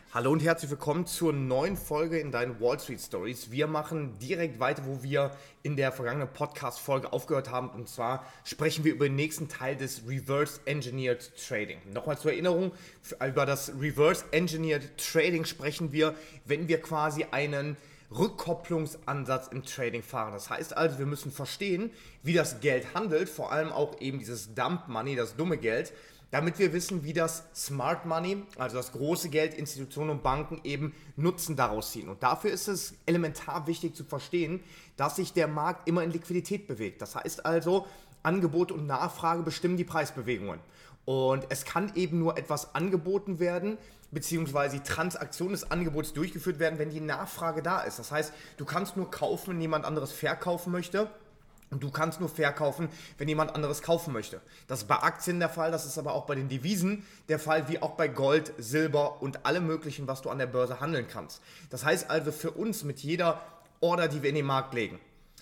Hallo und herzlich willkommen zur neuen Folge in deinen Wall Street Stories. Wir machen direkt weiter, wo wir in der vergangenen Podcast-Folge aufgehört haben. Und zwar sprechen wir über den nächsten Teil des Reverse Engineered Trading. Nochmal zur Erinnerung, über das Reverse Engineered Trading sprechen wir, wenn wir quasi einen Rückkopplungsansatz im Trading fahren. Das heißt also, wir müssen verstehen, wie das Geld handelt, vor allem auch eben dieses Dump Money, das dumme Geld, damit wir wissen, wie das Smart Money, also das große Geld, Institutionen und Banken eben Nutzen daraus ziehen. Und dafür ist es elementar wichtig zu verstehen, dass sich der Markt immer in Liquidität bewegt. Das heißt also, Angebot und Nachfrage bestimmen die Preisbewegungen. Und es kann eben nur etwas angeboten werden, beziehungsweise die Transaktion des Angebots durchgeführt werden, wenn die Nachfrage da ist. Das heißt, du kannst nur kaufen, wenn jemand anderes verkaufen möchte. Und du kannst nur verkaufen, wenn jemand anderes kaufen möchte. Das ist bei Aktien der Fall, das ist aber auch bei den Devisen der Fall, wie auch bei Gold, Silber und allem möglichen, was du an der Börse handeln kannst. Das heißt also für uns mit jeder Order, die wir in den Markt legen,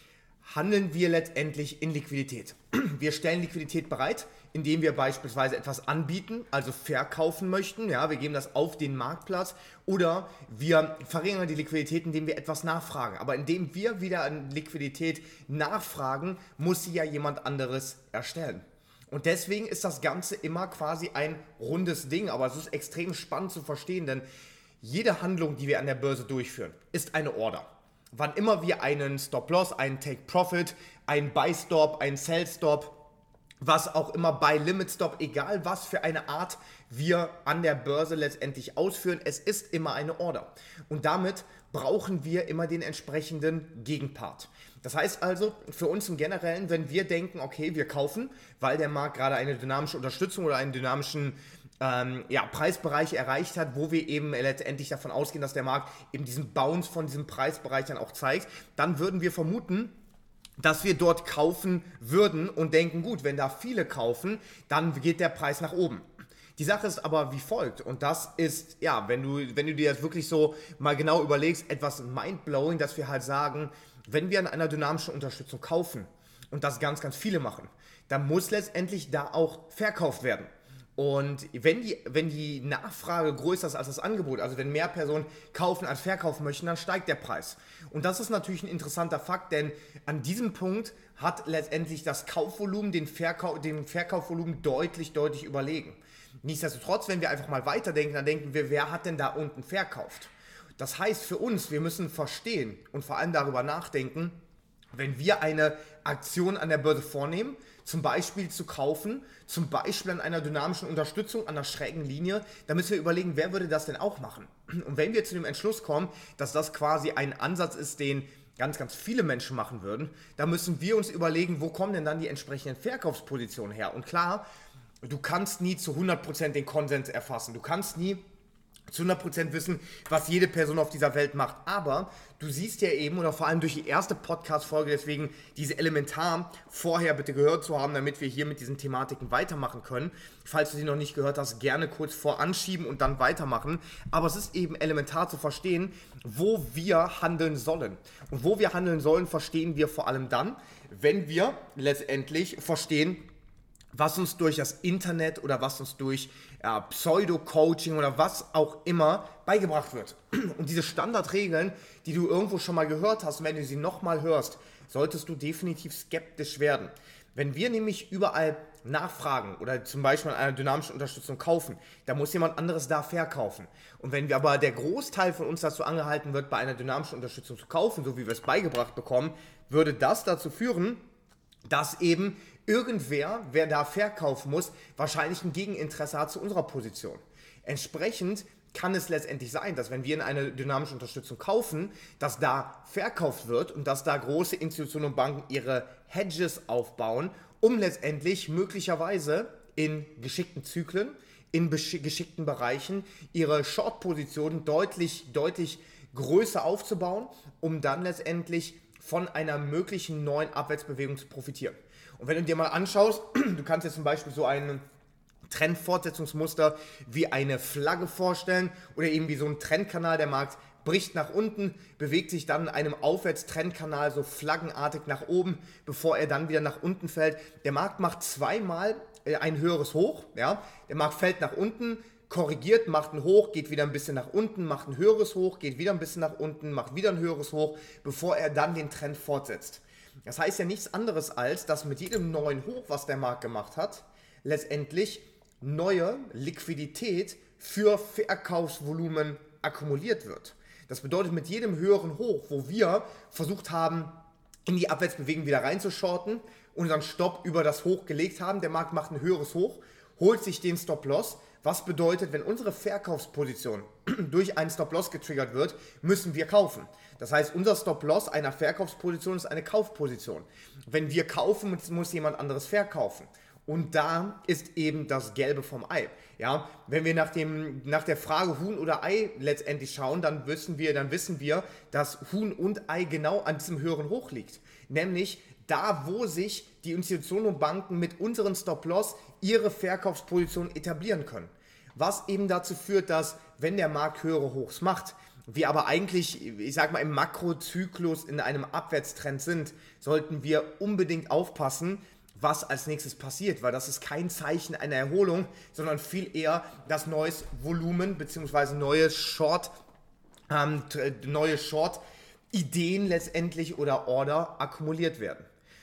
handeln wir letztendlich in Liquidität. Wir stellen Liquidität bereit, indem wir beispielsweise etwas anbieten, also verkaufen möchten. Ja, wir geben das auf den Marktplatz oder wir verringern die Liquidität, indem wir etwas nachfragen. Aber indem wir wieder an Liquidität nachfragen, muss sie ja jemand anderes erstellen. Und deswegen ist das Ganze immer quasi ein rundes Ding. Aber es ist extrem spannend zu verstehen, denn jede Handlung, die wir an der Börse durchführen, ist eine Order. Wann immer wir einen Stop-Loss, einen Take-Profit, einen Buy-Stop, einen Sell-Stop, was auch immer, Buy-Limit-Stop, egal was für eine Art wir an der Börse letztendlich ausführen, es ist immer eine Order. Und damit brauchen wir immer den entsprechenden Gegenpart. Das heißt also, für uns im Generellen, wenn wir denken, okay, wir kaufen, weil der Markt gerade eine dynamische Unterstützung oder einen dynamischen Preisbereich erreicht hat, wo wir eben letztendlich davon ausgehen, dass der Markt eben diesen Bounce von diesem Preisbereich dann auch zeigt, dann würden wir vermuten, dass wir dort kaufen würden und denken, gut, wenn da viele kaufen, dann geht der Preis nach oben. Die Sache ist aber wie folgt und das ist, ja, wenn du dir das wirklich so mal genau überlegst, etwas mindblowing, dass wir halt sagen, wenn wir an einer dynamischen Unterstützung kaufen und das ganz, ganz viele machen, dann muss letztendlich da auch verkauft werden. Und wenn die Nachfrage größer ist als das Angebot, also wenn mehr Personen kaufen als verkaufen möchten, dann steigt der Preis. Und das ist natürlich ein interessanter Fakt, denn an diesem Punkt hat letztendlich das Kaufvolumen dem Verkaufvolumen deutlich überlegen. Nichtsdestotrotz, wenn wir einfach mal weiterdenken, dann denken wir, wer hat denn da unten verkauft? Das heißt für uns, wir müssen verstehen und vor allem darüber nachdenken, wenn wir eine Aktion an der Börse vornehmen, zum Beispiel zu kaufen, zum Beispiel an einer dynamischen Unterstützung, an einer schrägen Linie, dann müssen wir überlegen, wer würde das denn auch machen? Und wenn wir zu dem Entschluss kommen, dass das quasi ein Ansatz ist, den ganz, ganz viele Menschen machen würden, dann müssen wir uns überlegen, wo kommen denn dann die entsprechenden Verkaufspositionen her? Und klar, du kannst nie zu 100% den Konsens erfassen, du kannst nie zu 100% wissen, was jede Person auf dieser Welt macht. Aber du siehst ja eben, oder vor allem durch die erste Podcast-Folge, deswegen diese elementar vorher bitte gehört zu haben, damit wir hier mit diesen Thematiken weitermachen können. Falls du sie noch nicht gehört hast, gerne kurz voranschieben und dann weitermachen. Aber es ist eben elementar zu verstehen, wo wir handeln sollen. Und wo wir handeln sollen, verstehen wir vor allem dann, wenn wir letztendlich verstehen, was uns durch das Internet oder was uns durch Pseudo-Coaching oder was auch immer beigebracht wird. Und diese Standardregeln, die du irgendwo schon mal gehört hast, und wenn du sie nochmal hörst, solltest du definitiv skeptisch werden. Wenn wir nämlich überall nachfragen oder zum Beispiel an einer dynamischen Unterstützung kaufen, dann muss jemand anderes da verkaufen. Und wenn wir aber der Großteil von uns dazu angehalten wird, bei einer dynamischen Unterstützung zu kaufen, so wie wir es beigebracht bekommen, würde das dazu führen, dass eben irgendwer, wer da verkaufen muss, wahrscheinlich ein Gegeninteresse hat zu unserer Position. Entsprechend kann es letztendlich sein, dass wenn wir in eine dynamische Unterstützung kaufen, dass da verkauft wird und dass da große Institutionen und Banken ihre Hedges aufbauen, um letztendlich möglicherweise in geschickten Zyklen, in geschickten Bereichen ihre Short-Positionen deutlich größer aufzubauen, um dann letztendlich von einer möglichen neuen Abwärtsbewegung zu profitieren. Und wenn du dir mal anschaust, du kannst dir zum Beispiel so ein Trendfortsetzungsmuster wie eine Flagge vorstellen oder eben wie so ein Trendkanal, der Markt bricht nach unten, bewegt sich dann in einem Aufwärtstrendkanal so flaggenartig nach oben, bevor er dann wieder nach unten fällt. Der Markt macht zweimal ein höheres Hoch, ja? Der Markt fällt nach unten, korrigiert, macht ein Hoch, geht wieder ein bisschen nach unten, macht ein höheres Hoch, geht wieder ein bisschen nach unten, macht wieder ein höheres Hoch, bevor er dann den Trend fortsetzt. Das heißt ja nichts anderes als, dass mit jedem neuen Hoch, was der Markt gemacht hat, letztendlich neue Liquidität für Verkaufsvolumen akkumuliert wird. Das bedeutet, mit jedem höheren Hoch, wo wir versucht haben, in die Abwärtsbewegung wieder reinzushorten, unseren Stop über das Hoch gelegt haben, der Markt macht ein höheres Hoch, holt sich den Stop-Loss. Was bedeutet, wenn unsere Verkaufsposition durch einen Stop-Loss getriggert wird, müssen wir kaufen. Das heißt, unser Stop-Loss einer Verkaufsposition ist eine Kaufposition. Wenn wir kaufen, muss jemand anderes verkaufen. Und da ist eben das Gelbe vom Ei. Ja, wenn wir nach der Frage Huhn oder Ei letztendlich schauen, dann wissen wir, dass Huhn und Ei genau an diesem höheren Hoch liegt. Nämlich da, wo sich die Institutionen und Banken mit unseren Stop-Loss ihre Verkaufsposition etablieren können. Was eben dazu führt, dass, wenn der Markt höhere Hochs macht, wir aber eigentlich, ich sag mal, im Makrozyklus in einem Abwärtstrend sind, sollten wir unbedingt aufpassen, was als nächstes passiert, weil das ist kein Zeichen einer Erholung, sondern viel eher, dass neues Volumen bzw. neue Short-Ideen letztendlich oder Order akkumuliert werden.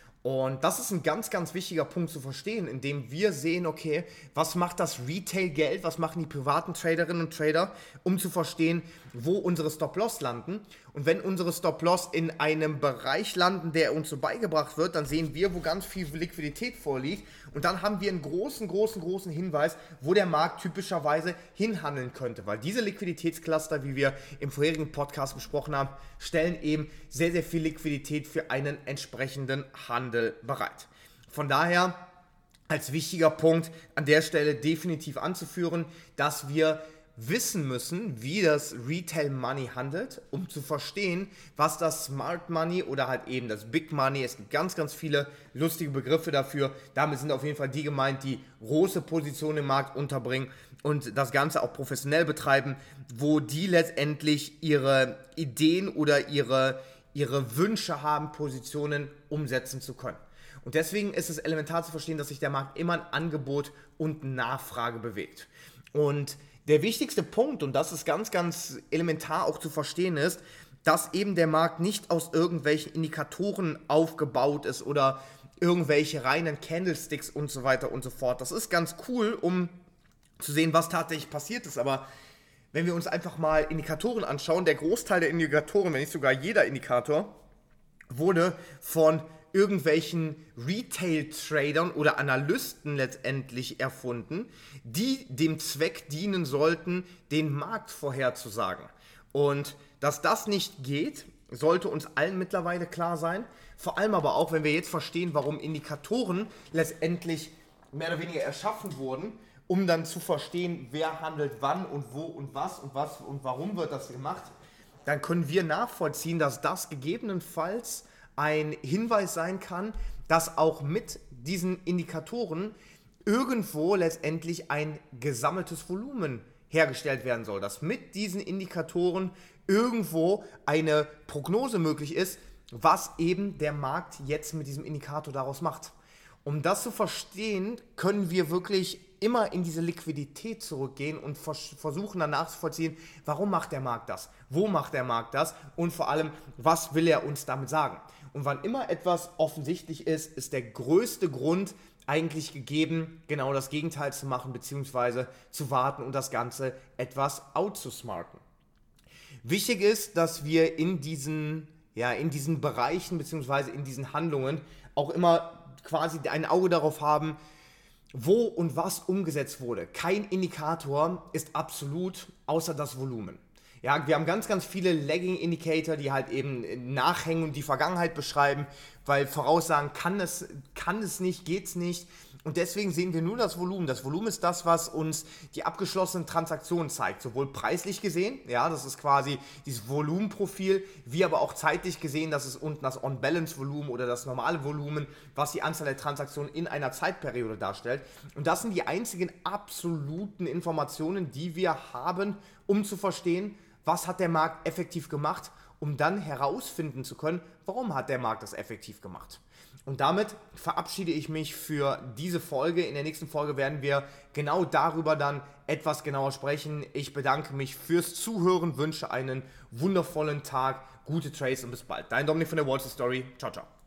Und das ist ein ganz, ganz wichtiger Punkt zu verstehen, indem wir sehen, okay, was macht das Retail-Geld, was machen die privaten Traderinnen und Trader, um zu verstehen, wo unsere Stop-Loss landen. Und wenn unsere Stop-Loss in einem Bereich landen, der uns so beigebracht wird, dann sehen wir, wo ganz viel Liquidität vorliegt. Und dann haben wir einen großen Hinweis, wo der Markt typischerweise hinhandeln könnte. Weil diese Liquiditätscluster, wie wir im vorherigen Podcast besprochen haben, stellen eben sehr, sehr viel Liquidität für einen entsprechenden Handel bereit. Von daher als wichtiger Punkt an der Stelle definitiv anzuführen, dass wir wissen müssen, wie das Retail Money handelt, um zu verstehen, was das Smart Money oder halt eben das Big Money, es gibt ganz, ganz viele lustige Begriffe dafür, damit sind auf jeden Fall die gemeint, die große Positionen im Markt unterbringen und das Ganze auch professionell betreiben, wo die letztendlich ihre Ideen oder ihre Wünsche haben, Positionen umsetzen zu können. Und deswegen ist es elementar zu verstehen, dass sich der Markt immer in Angebot und Nachfrage bewegt. Und der wichtigste Punkt, und das ist ganz, ganz elementar auch zu verstehen, ist, dass eben der Markt nicht aus irgendwelchen Indikatoren aufgebaut ist oder irgendwelche reinen Candlesticks und so weiter und so fort. Das ist ganz cool, um zu sehen, was tatsächlich passiert ist, aber wenn wir uns einfach mal Indikatoren anschauen, der Großteil der Indikatoren, wenn nicht sogar jeder Indikator, wurde von irgendwelchen Retail-Tradern oder Analysten letztendlich erfunden, die dem Zweck dienen sollten, den Markt vorherzusagen. Und dass das nicht geht, sollte uns allen mittlerweile klar sein. Vor allem aber auch, wenn wir jetzt verstehen, warum Indikatoren letztendlich mehr oder weniger erschaffen wurden, um dann zu verstehen, wer handelt wann und wo und was und warum wird das gemacht, dann können wir nachvollziehen, dass das gegebenenfalls ein Hinweis sein kann, dass auch mit diesen Indikatoren irgendwo letztendlich ein gesammeltes Volumen hergestellt werden soll, dass mit diesen Indikatoren irgendwo eine Prognose möglich ist, was eben der Markt jetzt mit diesem Indikator daraus macht. Um das zu verstehen, können wir wirklich immer in diese Liquidität zurückgehen und versuchen dann nachzuvollziehen, warum macht der Markt das, wo macht der Markt das und vor allem, was will er uns damit sagen. Und wann immer etwas offensichtlich ist, ist der größte Grund eigentlich gegeben, genau das Gegenteil zu machen, beziehungsweise zu warten und das Ganze etwas outzusmarten. Wichtig ist, dass wir in diesen Bereichen, beziehungsweise in diesen Handlungen auch immer quasi ein Auge darauf haben, wo und was umgesetzt wurde. Kein Indikator ist absolut, außer das Volumen. Ja, wir haben ganz, ganz viele Lagging Indicator, die halt eben nachhängen und die Vergangenheit beschreiben, weil Voraussagen kann es nicht, geht's nicht. Und deswegen sehen wir nur das Volumen. Das Volumen ist das, was uns die abgeschlossenen Transaktionen zeigt. Sowohl preislich gesehen, ja, das ist quasi dieses Volumenprofil, wie aber auch zeitlich gesehen, das ist unten das On-Balance-Volumen oder das normale Volumen, was die Anzahl der Transaktionen in einer Zeitperiode darstellt. Und das sind die einzigen absoluten Informationen, die wir haben, um zu verstehen, was hat der Markt effektiv gemacht, um dann herausfinden zu können, warum hat der Markt das effektiv gemacht. Und damit verabschiede ich mich für diese Folge. In der nächsten Folge werden wir genau darüber dann etwas genauer sprechen. Ich bedanke mich fürs Zuhören, wünsche einen wundervollen Tag, gute Trades und bis bald. Dein Dominik von der Wall Street Story. Ciao, ciao.